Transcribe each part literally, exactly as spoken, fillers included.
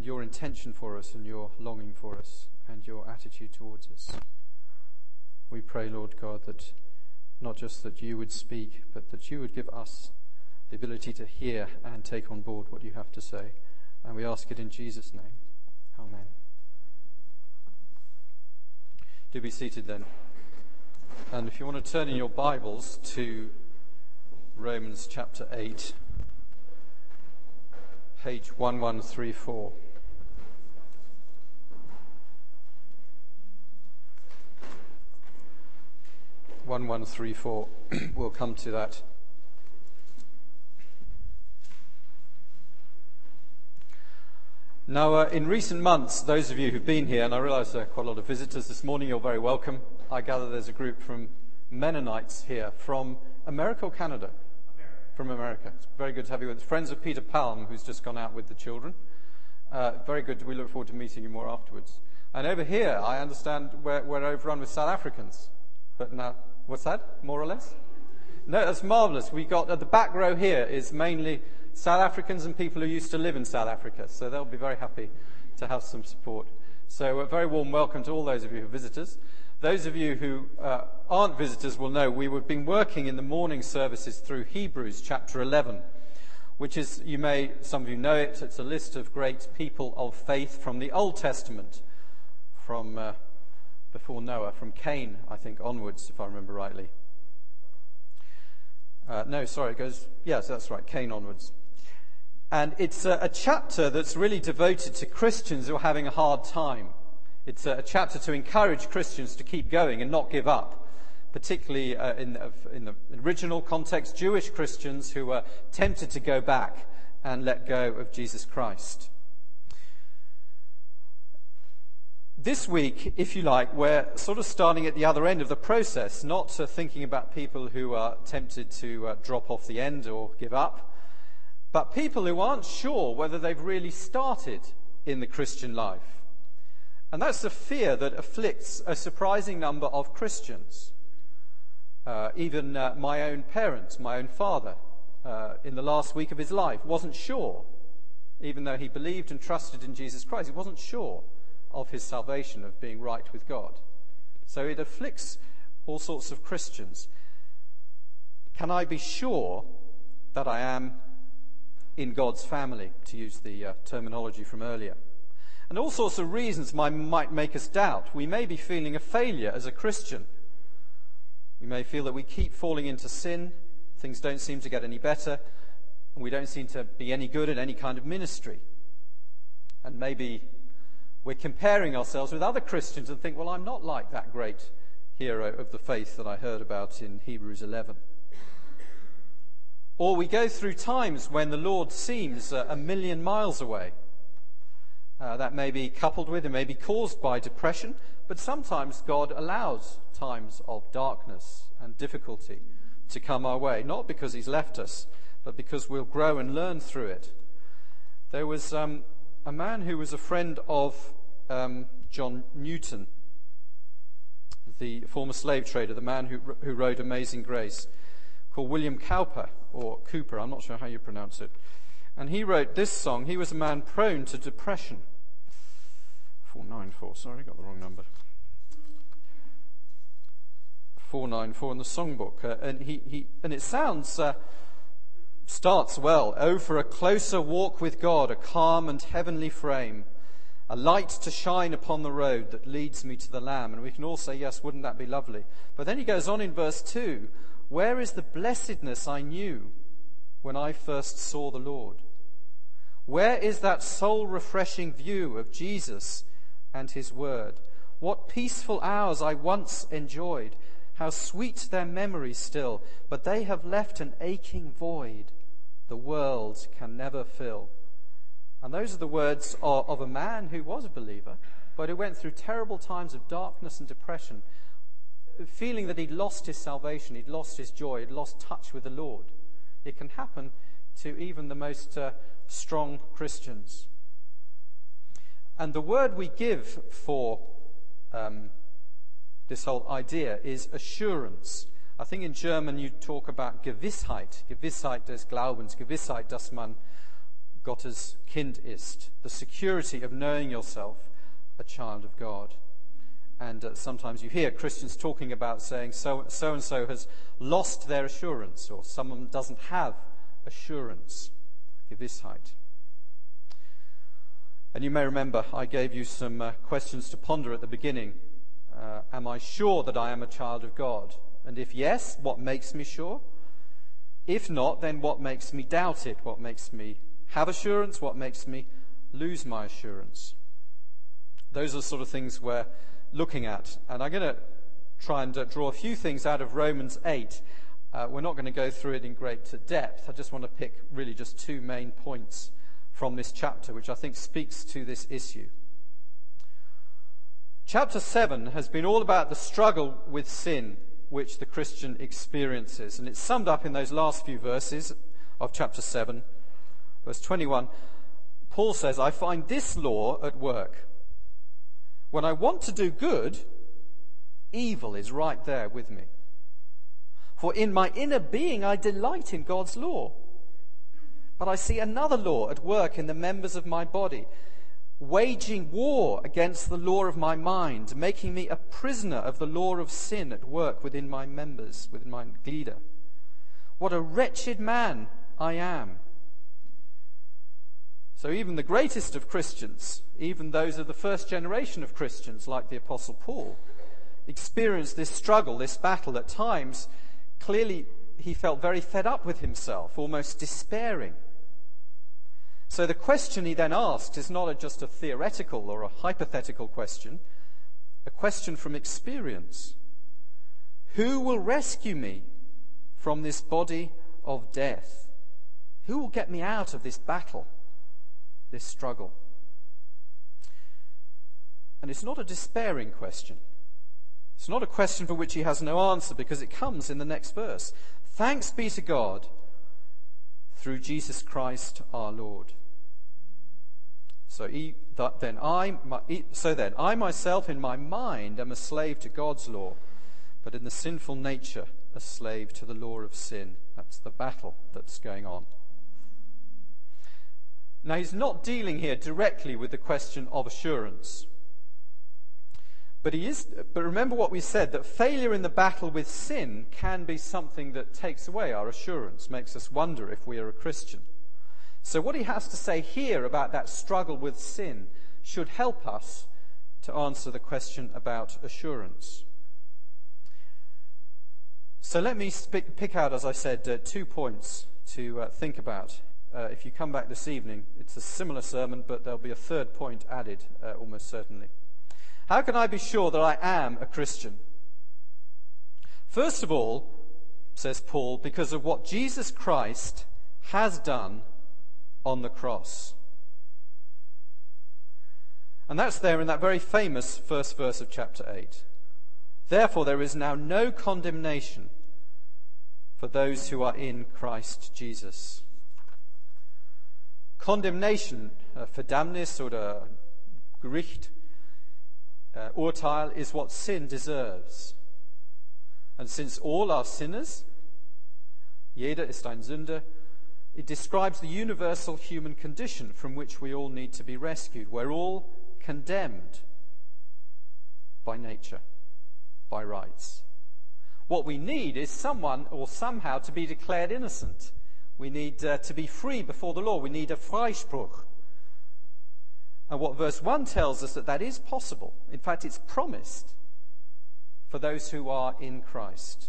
your intention for us and your longing for us and your attitude towards us. We pray, Lord God, that not just that you would speak, but that you would give us the ability to hear and take on board what you have to say. And we ask it in Jesus' name. Amen. Do be seated then. And if you want to turn in your Bibles to Romans chapter eight, page eleven thirty-four. eleven thirty-four. We'll come to that. Now, uh, in recent months, those of you who've been here, and I realise there are quite a lot of visitors this morning, you're very welcome. I gather there's a group from Mennonites here, from America or Canada? America. From America. It's very good to have you with us. Friends of Peter Palm, who's just gone out with the children. Uh, very good. We look forward to meeting you more afterwards. And over here, I understand we're, we're overrun with South Africans. But now, what's that, more or less? No, that's marvellous. We got, at the back row here is mainly South Africans and people who used to live in South Africa, so they'll be very happy to have some support. So a very warm welcome to all those of you who are visitors. Those of you who uh, aren't visitors will know we've been working in the morning services through Hebrews chapter eleven, which is, you may, some of you know it, it's a list of great people of faith from the Old Testament, from uh, before Noah, from Cain, I think, onwards, if I remember rightly. Uh, no, sorry, it goes, yes, that's right, Cain onwards. And it's a, a chapter that's really devoted to Christians who are having a hard time. It's a, a chapter to encourage Christians to keep going and not give up, particularly uh, in, uh, in the original context, Jewish Christians who were tempted to go back and let go of Jesus Christ. This week, if you like, we're sort of starting at the other end of the process, not uh, thinking about people who are tempted to uh, drop off the end or give up, but people who aren't sure whether they've really started in the Christian life. And that's the fear that afflicts a surprising number of Christians. Uh, even uh, my own parents, my own father, uh, in the last week of his life, wasn't sure, even though he believed and trusted in Jesus Christ, he wasn't sure of his salvation, of being right with God. So it afflicts all sorts of Christians. Can I be sure that I am in God's family, to use the uh, terminology from earlier? And all sorts of reasons might, might make us doubt. We may be feeling a failure as a Christian. We may feel that we keep falling into sin, things don't seem to get any better, and we don't seem to be any good at any kind of ministry. And maybe we're comparing ourselves with other Christians and think, well, I'm not like that great hero of the faith that I heard about in Hebrews eleven. Or we go through times when the Lord seems uh, a million miles away. Uh, that may be coupled with, it may be caused by depression, but sometimes God allows times of darkness and difficulty to come our way, not because he's left us, but because we'll grow and learn through it. There was um, a man who was a friend of um, John Newton, the former slave trader, the man who, who wrote Amazing Grace, called William Cowper, or Cooper, I'm not sure how you pronounce it. And he wrote this song. He was a man prone to depression. four ninety-four, sorry, got the wrong number. four ninety-four in the songbook. Uh, and he, he and it sounds, uh, starts well. Oh, for a closer walk with God, a calm and heavenly frame, a light to shine upon the road that leads me to the Lamb. And we can all say, yes, wouldn't that be lovely? But then he goes on in verse two, where is the blessedness I knew when I first saw the Lord? Where is that soul-refreshing view of Jesus and his word? What peaceful hours I once enjoyed, how sweet their memories still, but they have left an aching void the world can never fill. And those are the words of, of a man who was a believer, but who went through terrible times of darkness and depression, feeling that he'd lost his salvation, he'd lost his joy, he'd lost touch with the Lord. It can happen to even the most uh, strong Christians. And the word we give for um, this whole idea is assurance. I think in German you talk about Gewissheit. Gewissheit des Glaubens. Gewissheit, dass man Gottes Kind ist, the security of knowing yourself a child of God. And uh, sometimes you hear Christians talking about saying so, so and so has lost their assurance, or someone doesn't have assurance, Gewissheit. And you may remember I gave you some uh, questions to ponder at the beginning. Uh, am I sure that I am a child of God? And if yes, what makes me sure? If not, then what makes me doubt it? What makes me have assurance? What makes me lose my assurance? Those are the sort of things we're looking at. And I'm going to try and uh, draw a few things out of Romans eight. Uh, we're not going to go through it in great depth. I just want to pick really just two main points from this chapter, which I think speaks to this issue. Chapter seven has been all about the struggle with sin which the Christian experiences. And it's summed up in those last few verses of chapter seven. Verse twenty-one, Paul says, I find this law at work. When I want to do good, evil is right there with me. For in my inner being I delight in God's law. But I see another law at work in the members of my body, waging war against the law of my mind, making me a prisoner of the law of sin at work within my members, within my glieder. What a wretched man I am. So even the greatest of Christians, even those of the first generation of Christians, like the Apostle Paul, experienced this struggle, this battle. At times, clearly he felt very fed up with himself, almost despairing. So the question he then asks is not a, just a theoretical or a hypothetical question, a question from experience. Who will rescue me from this body of death? Who will get me out of this battle, this struggle? And it's not a despairing question. It's not a question for which he has no answer, because it comes in the next verse. Thanks be to God through Jesus Christ our Lord. So he, that then I, my, so then I myself in my mind am a slave to God's law, but in the sinful nature a slave to the law of sin. That's the battle that's going on. Now he's not dealing here directly with the question of assurance. But he is. But remember what we said, that failure in the battle with sin can be something that takes away our assurance, makes us wonder if we are a Christian. So what he has to say here about that struggle with sin should help us to answer the question about assurance. So let me sp- pick out, as I said, uh, two points to uh, think about. Uh, if you come back this evening, it's a similar sermon, but there'll be a third point added, uh, almost certainly. How can I be sure that I am a Christian? First of all, says Paul, because of what Jesus Christ has done on the cross. And that's there in that very famous first verse of chapter eight. Therefore, there is now no condemnation for those who are in Christ Jesus. Condemnation, uh, Verdammnis oder Gericht, uh, Urteil, is what sin deserves. And since all are sinners, jeder ist ein Sünder, it describes the universal human condition from which we all need to be rescued. We're all condemned by nature, by rights. What we need is someone or somehow to be declared innocent. We need uh, to be free before the law. We need a Freispruch. And what verse one tells us, that that is possible. In fact, it's promised for those who are in Christ.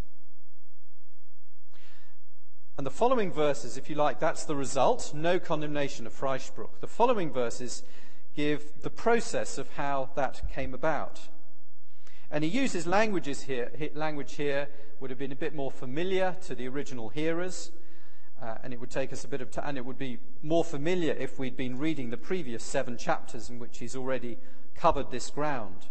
And the following verses, if you like, that's the result. No condemnation of Freispruch. The following verses give the process of how that came about. And he uses languages here. Language here would have been a bit more familiar to the original hearers. Uh, and it would take us a bit of time, and it would be more familiar if we'd been reading the previous seven chapters in which he's already covered this ground.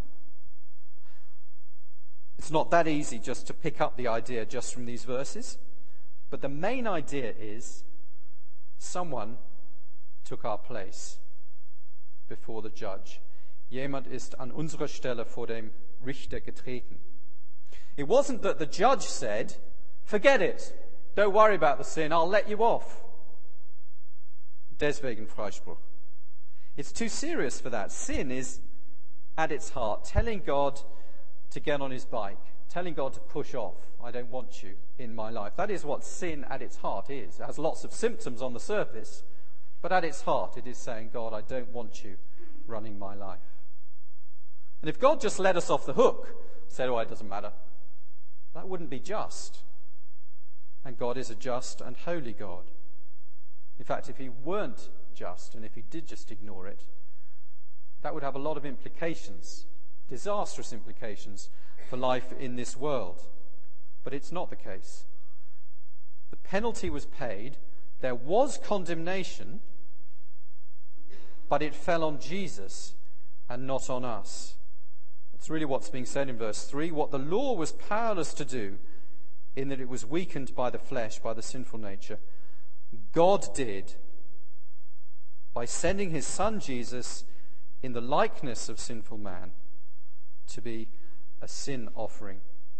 It's not that easy just to pick up the idea just from these verses. But the main idea is someone took our place before the judge. Jemand ist an unserer Stelle vor dem Richter getreten. It wasn't that the judge said, forget it, don't worry about the sin, I'll let you off. Deswegen Freispruch. It's too serious for that. Sin is, at its heart, telling God to get on his bike, telling God to push off. I don't want you in my life. That is what sin at its heart is. It has lots of symptoms on the surface, but at its heart it is saying, God, I don't want you running my life. And if God just let us off the hook, said, oh, it doesn't matter, that wouldn't be just. And God is a just and holy God. In fact, if he weren't just, and if he did just ignore it, that would have a lot of implications, disastrous implications for life in this world. But it's not the case. The penalty was paid. There was condemnation, but it fell on Jesus and not on us. That's really what's being said in verse three. What the law was powerless to do, in that it was weakened by the flesh, by the sinful nature, God did by sending his son Jesus in the likeness of sinful man to be a sin offering.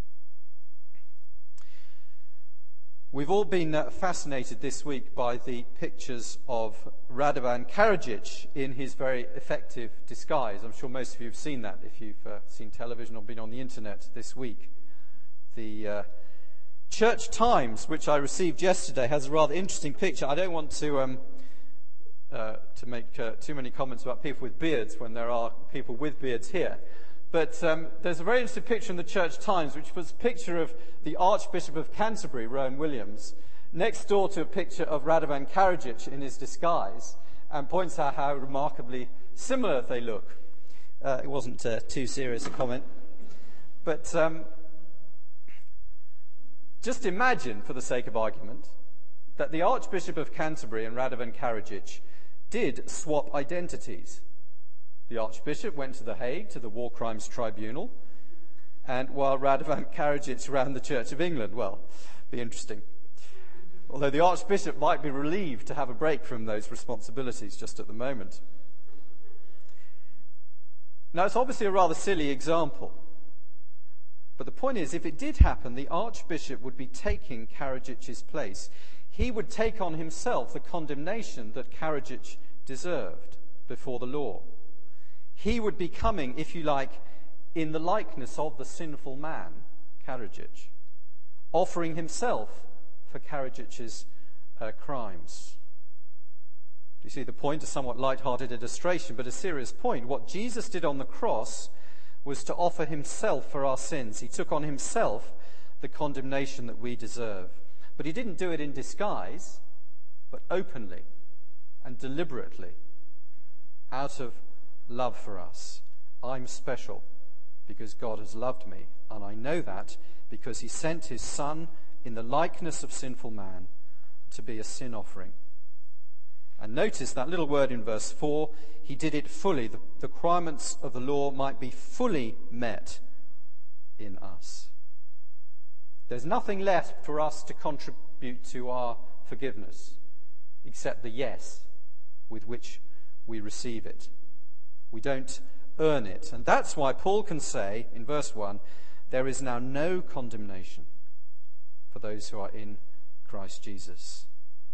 We've all been uh, fascinated this week by the pictures of Radovan Karadzic in his very effective disguise. I'm sure most of you have seen that if you've uh, seen television or been on the internet this week. The uh, Church Times, which I received yesterday, has a rather interesting picture. I don't want to um, uh, to make uh, too many comments about people with beards when there are people with beards here. But um, there's a very interesting picture in the Church Times, which was a picture of the Archbishop of Canterbury, Rowan Williams, next door to a picture of Radovan Karadzic in his disguise, and points out how remarkably similar they look. Uh, it wasn't uh, too serious a comment. But um, just imagine, for the sake of argument, that the Archbishop of Canterbury and Radovan Karadzic did swap identities. The Archbishop went to The Hague, to the War Crimes Tribunal, and while Radovan Karadzic ran the Church of England. Well, be interesting. Although the Archbishop might be relieved to have a break from those responsibilities just at the moment. Now, it's obviously a rather silly example. But the point is, if it did happen, the Archbishop would be taking Karadzic's place. He would take on himself the condemnation that Karadzic deserved before the law. He would be coming, if you like, in the likeness of the sinful man, Karadzic, offering himself for Karadzic's uh, crimes. Do you see the point? A somewhat light-hearted illustration, but a serious point. What Jesus did on the cross was to offer himself for our sins. He took on himself the condemnation that we deserve. But he didn't do it in disguise, but openly and deliberately, out of love for us. I'm special because God has loved me, and I know that because he sent his Son in the likeness of sinful man to be a sin offering. And notice that little word in verse four, he did it fully. The, the requirements of the law might be fully met in us. There's nothing left for us to contribute to our forgiveness except the yes with which we receive it. We don't earn it. And that's why Paul can say in verse one, there is now no condemnation for those who are in Christ Jesus.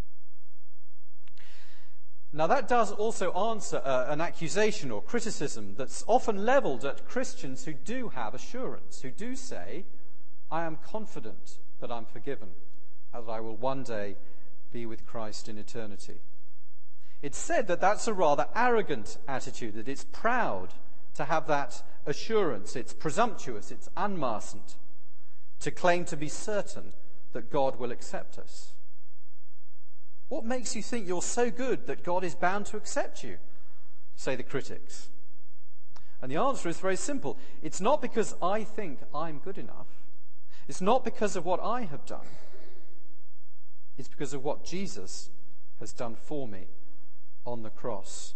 Now that does also answer uh, an accusation or criticism that's often levelled at Christians who do have assurance, who do say, I am confident that I'm forgiven, and that I will one day be with Christ in eternity. It's said that that's a rather arrogant attitude, that it's proud to have that assurance. It's presumptuous, it's unmasked, to claim to be certain that God will accept us. What makes you think you're so good that God is bound to accept you? Say the critics. And the answer is very simple. It's not because I think I'm good enough. It's not because of what I have done. It's because of what Jesus has done for me on the cross.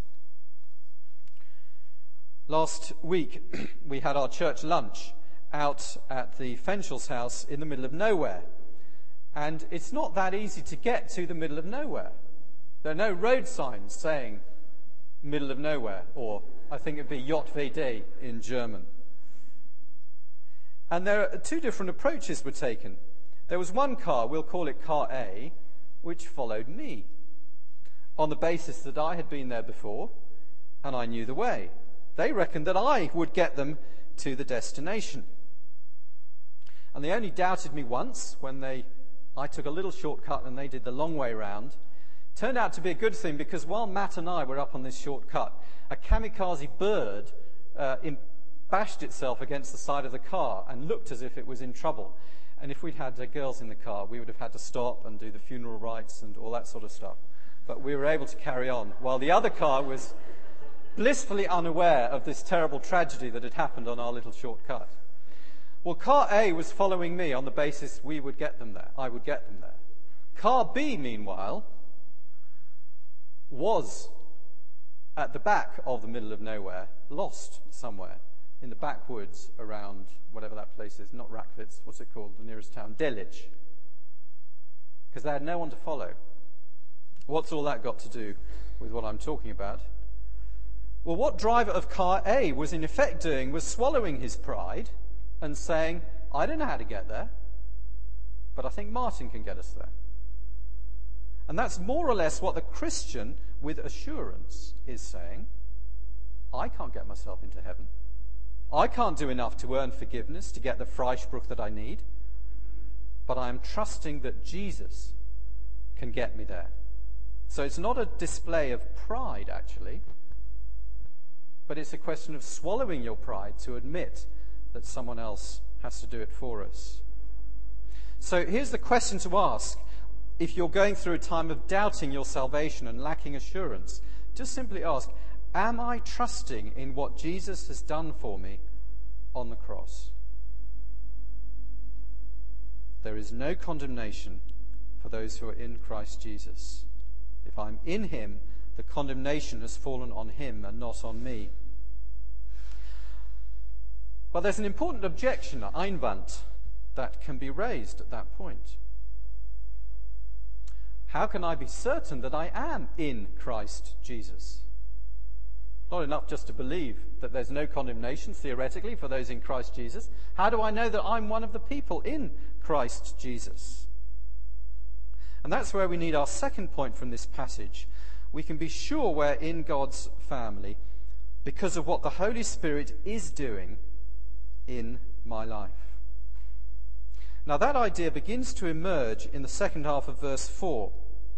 Last week, we had our church lunch out at the Fenshels house in the middle of nowhere. And it's not that easy to get to the middle of nowhere. There are no road signs saying middle of nowhere, or I think it'd be Jott V D in German. And there are two different approaches were taken. There was one car, we'll call it car A, which followed me. on the basis that I had been there before and I knew the way. They reckoned that I would get them to the destination. And they only doubted me once when they, I took a little shortcut and they did the long way round. Turned out to be a good thing, because while Matt and I were up on this shortcut, a kamikaze bird uh, in, bashed itself against the side of the car and looked as if it was in trouble. And if we'd had uh, girls in the car, we would have had to stop and do the funeral rites and all that sort of stuff. But we were able to carry on, while the other car was blissfully unaware of this terrible tragedy that had happened on our little shortcut. Well, car A was following me on the basis we would get them there. I would get them there. Car B, meanwhile, was at the back of the middle of nowhere, lost somewhere in the backwoods around whatever that place is, not Rakvitz, what's it called, the nearest town, Delitzsch, because they had no one to follow. What's all that got to do with what I'm talking about? Well, what driver of car A was in effect doing was swallowing his pride and saying, I don't know how to get there, but I think Martin can get us there. And that's more or less what the Christian with assurance is saying. I can't get myself into heaven. I can't do enough to earn forgiveness, to get the Freispruch that I need, but I am trusting that Jesus can get me there. So it's not a display of pride, actually, but it's a question of swallowing your pride to admit that someone else has to do it for us. So here's the question to ask if you're going through a time of doubting your salvation and lacking assurance. Just simply ask, am I trusting in what Jesus has done for me on the cross? There is no condemnation for those who are in Christ Jesus. If I'm in him, the condemnation has fallen on him and not on me. But there's an important objection, Einwand, that can be raised at that point. How can I be certain that I am in Christ Jesus? Not enough just to believe that there's no condemnation, theoretically, for those in Christ Jesus. How do I know that I'm one of the people in Christ Jesus? And that's where we need our second point from this passage. We can be sure we're in God's family because of what the Holy Spirit is doing in my life. Now that idea begins to emerge in the second half of verse four.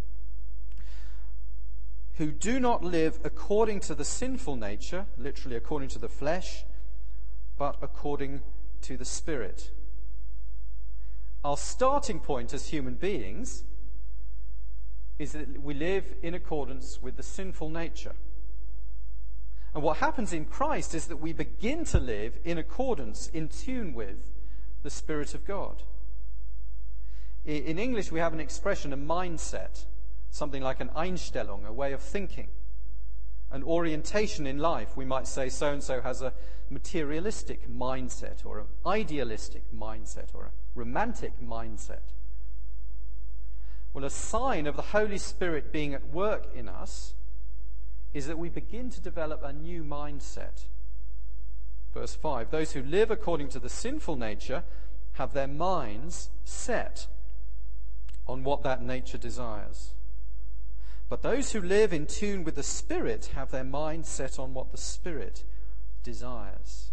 Who do not live according to the sinful nature, literally according to the flesh, but according to the Spirit. Our starting point as human beings is that we live in accordance with the sinful nature. And what happens in Christ is that we begin to live in accordance, in tune with the Spirit of God. In English, we have an expression, a mindset, something like an Einstellung, a way of thinking, an orientation in life. We might say so-and-so has a materialistic mindset, or an idealistic mindset, or a romantic mindset. Well, a sign of the Holy Spirit being at work in us is that we begin to develop a new mindset. Verse five, those who live according to the sinful nature have their minds set on what that nature desires. But those who live in tune with the Spirit have their minds set on what the Spirit desires.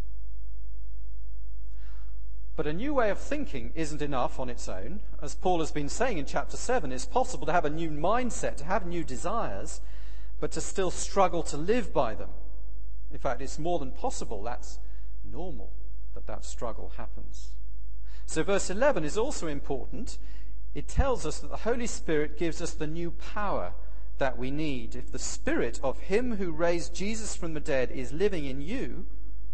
But a new way of thinking isn't enough on its own. As Paul has been saying in chapter seven, it's possible to have a new mindset, to have new desires, but to still struggle to live by them. In fact, it's more than possible. That's normal that that struggle happens. So verse eleven is also important. It tells us that the Holy Spirit gives us the new power that we need. If the Spirit of him who raised Jesus from the dead is living in you,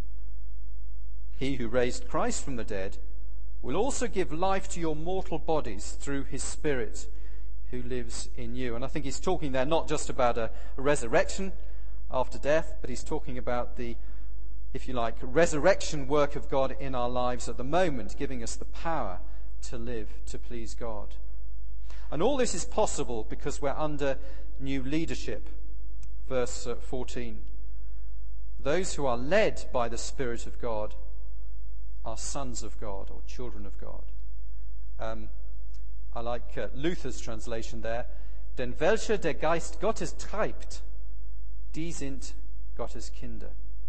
he who raised Christ from the dead will also give life to your mortal bodies through his Spirit who lives in you. And I think he's talking there not just about a, a resurrection after death, but he's talking about the, if you like, resurrection work of God in our lives at the moment, giving us the power to live to please God. And all this is possible because we're under new leadership. Verse fourteen. Those who are led by the Spirit of God are sons of God, or children of God. Um, I like uh, Luther's translation there. Denn welche der Geist Gottes treibt, die sind Gottes Kinder.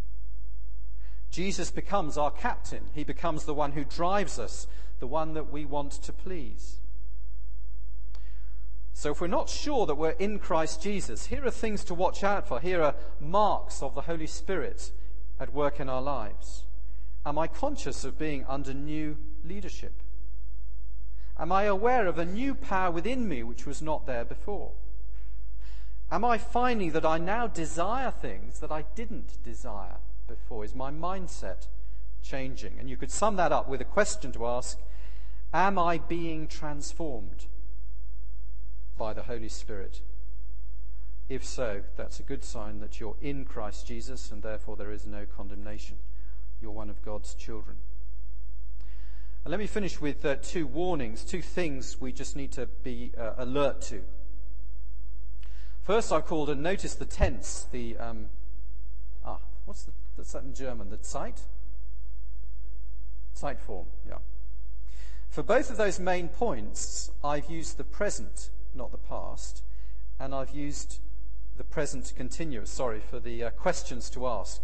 Jesus becomes our captain. He becomes the one who drives us, the one that we want to please. So if we're not sure that we're in Christ Jesus, here are things to watch out for. Here are marks of the Holy Spirit at work in our lives. Am I conscious of being under new leadership? Am I aware of a new power within me which was not there before? Am I finding that I now desire things that I didn't desire before? Is my mindset changing? And you could sum that up with a question to ask: am I being transformed by the Holy Spirit? If so, that's a good sign that you're in Christ Jesus, and therefore there is no condemnation. You're one of God's children. And let me finish with uh, two warnings, two things we just need to be uh, alert to. First, I've called, and notice the tense, the, um, ah, what's the, that's that in German, the Zeit? Zeitform, yeah. For both of those main points, I've used the present, not the past, and I've used the present continuous, sorry, for the uh, questions to ask.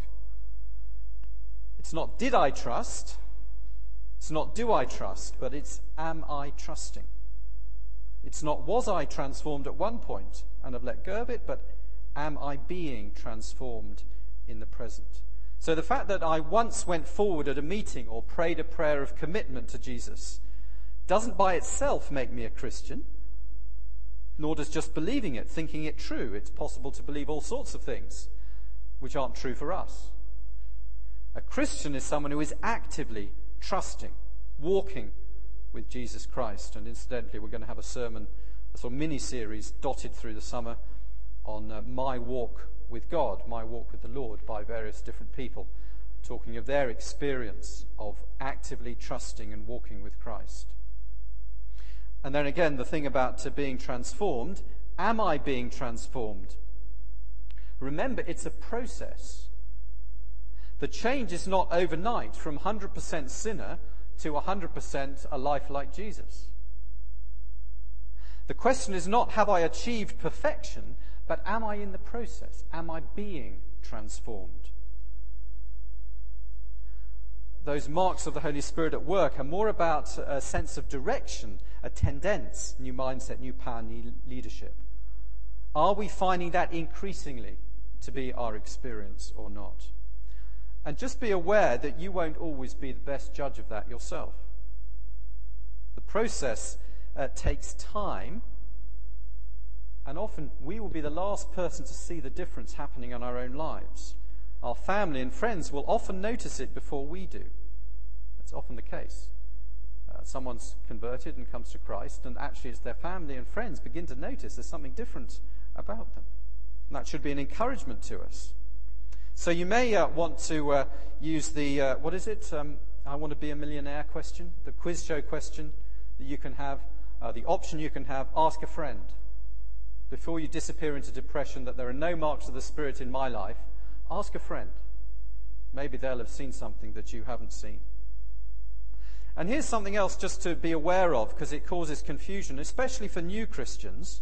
It's not did I trust, it's not do I trust, but it's am I trusting. It's not was I transformed at one point and have let go of it, but am I being transformed in the present? So the fact that I once went forward at a meeting or prayed a prayer of commitment to Jesus doesn't by itself make me a Christian, nor does just believing it, thinking it true. It's possible to believe all sorts of things which aren't true for us. A Christian is someone who is actively trusting, walking with Jesus Christ. And incidentally, we're going to have a sermon, a sort of mini-series dotted through the summer on uh, my walk with God, my walk with the Lord, by various different people, talking of their experience of actively trusting and walking with Christ. And then again, the thing about uh, being transformed. Am I being transformed? Remember, it's a process. The change is not overnight from one hundred percent sinner to one hundred percent a life like Jesus. The question is not have I achieved perfection, but am I in the process? Am I being transformed? Those marks of the Holy Spirit at work are more about a sense of direction, a tendenz, new mindset, new power, new leadership. Are we finding that increasingly to be our experience or not? And just be aware that you won't always be the best judge of that yourself. The process uh, takes time, and often we will be the last person to see the difference happening in our own lives. Our family and friends will often notice it before we do. That's often the case. Uh, someone's converted and comes to Christ, and actually it's their family and friends begin to notice there's something different about them. And that should be an encouragement to us. So you may uh, want to uh, use the, uh, what is it, um, I want to be a millionaire question, the quiz show question that you can have, uh, the option you can have, ask a friend. Before you disappear into depression that there are no marks of the Spirit in my life, ask a friend. Maybe they'll have seen something that you haven't seen. And here's something else just to be aware of, because it causes confusion, especially for new Christians.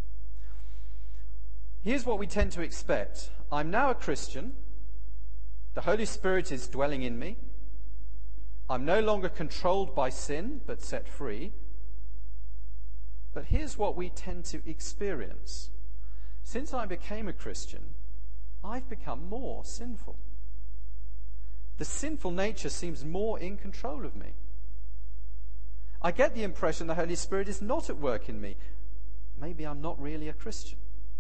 Here's what we tend to expect. I'm now a Christian. The Holy Spirit is dwelling in me. I'm no longer controlled by sin, but set free. But here's what we tend to experience. Since I became a Christian, I've become more sinful. The sinful nature seems more in control of me. I get the impression the Holy Spirit is not at work in me. Maybe I'm not really a Christian.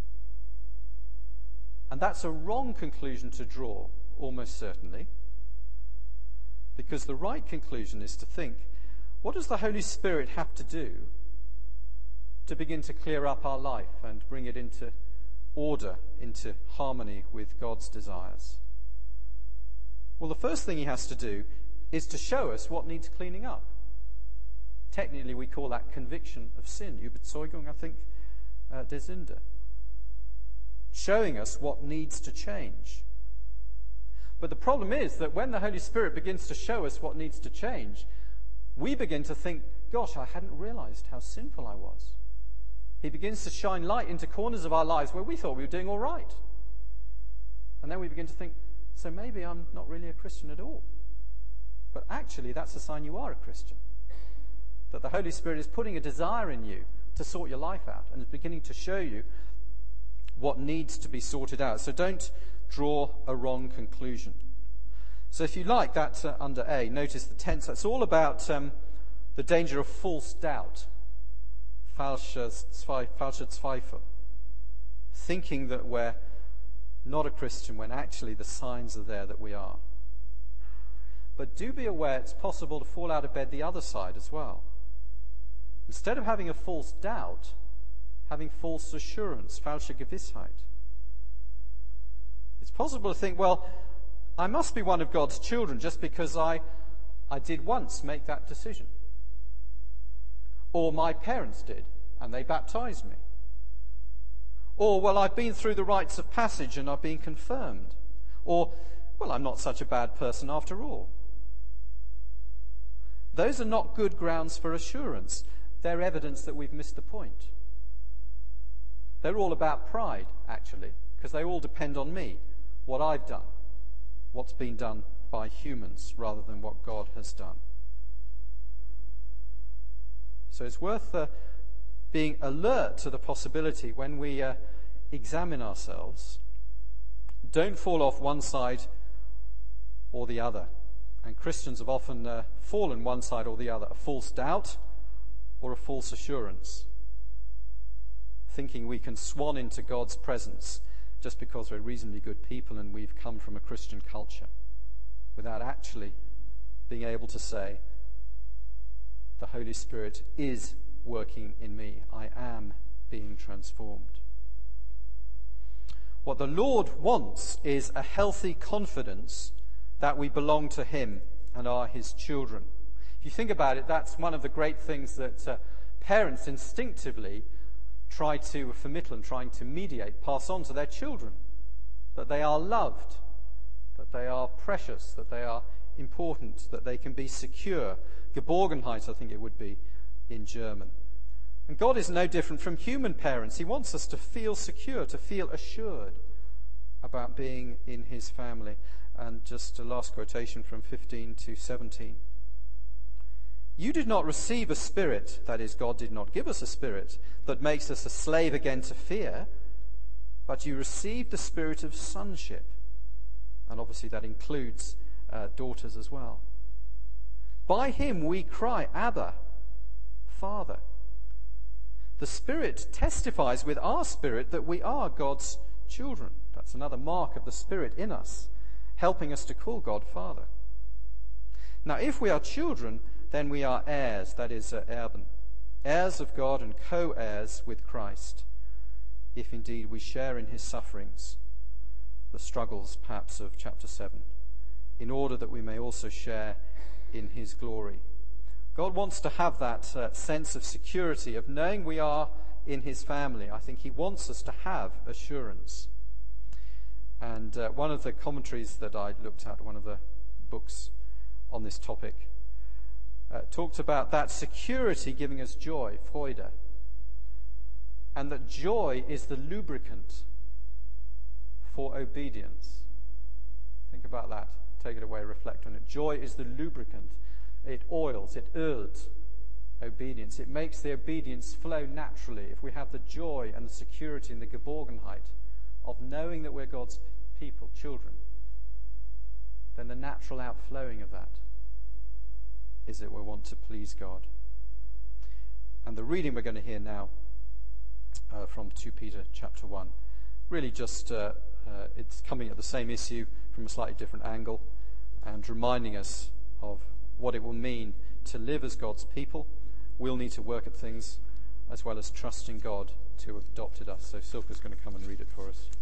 And that's a wrong conclusion to draw, almost certainly, because the right conclusion is to think, what does the Holy Spirit have to do to begin to clear up our life and bring it into order, into harmony with God's desires? Well, the first thing he has to do is to show us what needs cleaning up. Technically, we call that conviction of sin, Überzeugung, I think, uh, der Sünde. Showing us what needs to change. But the problem is that when the Holy Spirit begins to show us what needs to change, we begin to think, gosh, I hadn't realized how sinful I was. He begins to shine light into corners of our lives where we thought we were doing all right. And then we begin to think, so maybe I'm not really a Christian at all. But actually, that's a sign you are a Christian. That the Holy Spirit is putting a desire in you to sort your life out and is beginning to show you what needs to be sorted out. So don't draw a wrong conclusion. So if you like that uh, under A, notice the tense. It's all about um, the danger of false doubt. Falsche Zweifel. Thinking that we're not a Christian when actually the signs are there that we are. But do be aware it's possible to fall out of bed the other side as well. Instead of having a false doubt, having false assurance, falsche Gewissheit. It's possible to think, well, I must be one of God's children just because I, I did once make that decision. Or my parents did, and they baptized me. Or, well, I've been through the rites of passage and I've been confirmed. Or, well, I'm not such a bad person after all. Those are not good grounds for assurance. They're evidence that we've missed the point. They're all about pride, actually, because they all depend on me, what I've done, what's been done by humans rather than what God has done. So it's worth uh, being alert to the possibility when we uh, examine ourselves. Don't fall off one side or the other. And Christians have often uh, fallen one side or the other, a false doubt or a false assurance, thinking we can swan into God's presence just because we're reasonably good people and we've come from a Christian culture, without actually being able to say, the Holy Spirit is working in me. I am being transformed. What the Lord wants is a healthy confidence that we belong to him and are his children. If you think about it, that's one of the great things that uh, parents instinctively try to vermitteln and trying to mediate, pass on to their children. That they are loved, that they are precious, that they are important, that they can be secure. Geborgenheit, I think it would be in German. And God is no different from human parents. He wants us to feel secure, to feel assured about being in his family. And just a last quotation from fifteen to seventeen. You did not receive a spirit, that is, God did not give us a spirit, that makes us a slave again to fear, but you received the spirit of sonship. And obviously that includes uh, daughters as well. By him we cry, Abba, Father. The Spirit testifies with our spirit that we are God's children. That's another mark of the Spirit in us, helping us to call God Father. Now, if we are children, then we are heirs, that is, uh, Erben, heirs of God and co-heirs with Christ, if indeed we share in his sufferings, the struggles perhaps of chapter seven, in order that we may also share in his glory. God wants to have that uh, sense of security, of knowing we are in his family. I think he wants us to have assurance. And uh, one of the commentaries that I looked at, one of the books on this topic, uh, talked about that security giving us joy, Freude, and that joy is the lubricant for obedience. Think about that. Take it away, reflect on it. Joy is the lubricant. It oils, it urls obedience. It makes the obedience flow naturally. If we have the joy and the security and the Geborgenheit of knowing that we're God's people, children, then the natural outflowing of that is that we want to please God. And the reading we're going to hear now uh, from Second Peter chapter one, really just, uh, uh, it's coming at the same issue from a slightly different angle and reminding us of what it will mean to live as God's people. We'll need to work at things as well as trusting God to have adopted us. So Silka's going to come and read it for us.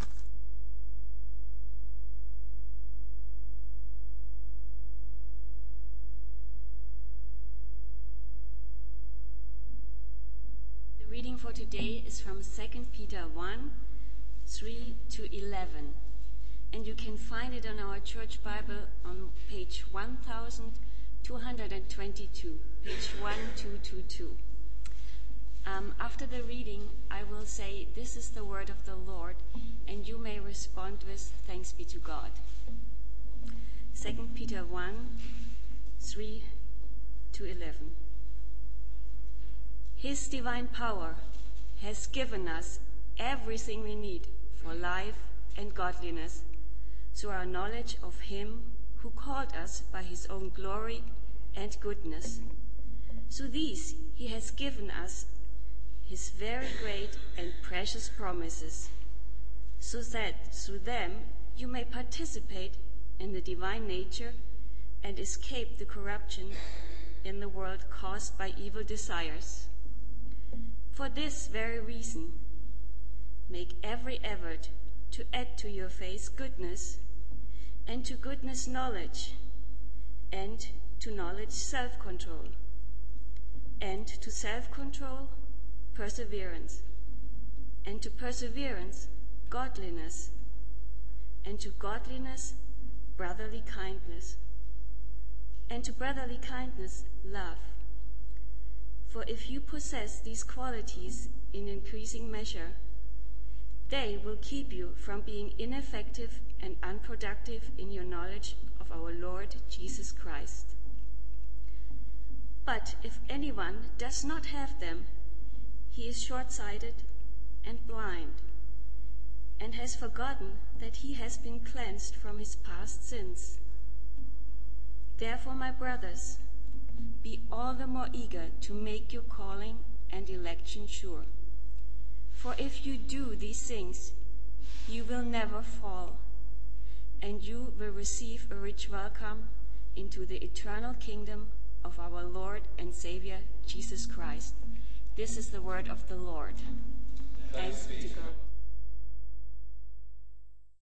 The reading for today is from Second Peter one, three to eleven. And you can find it on our church Bible on page one thousand two hundred twenty-two, page one two two two. Um, after the reading, I will say, "This is the word of the Lord," and you may respond with, "Thanks be to God." Second Peter one, three to eleven. His divine power has given us everything we need for life and godliness through our knowledge of him who called us by his own glory and goodness. Through these he has given us his very great and precious promises, so that through them you may participate in the divine nature and escape the corruption in the world caused by evil desires. For this very reason, make every effort to add to your faith goodness, and to goodness knowledge, and to knowledge self-control, and to self-control perseverance, and to perseverance godliness, and to godliness brotherly kindness, and to brotherly kindness love. For if you possess these qualities in increasing measure, they will keep you from being ineffective and unproductive in your knowledge of our Lord Jesus Christ. But if anyone does not have them, he is short-sighted and blind, and has forgotten that he has been cleansed from his past sins. Therefore, my brothers, be all the more eager to make your calling and election sure. For if you do these things, you will never fall, and you will receive a rich welcome into the eternal kingdom of our Lord and Savior, Jesus Christ. This is the word of the Lord. Thanks be to God.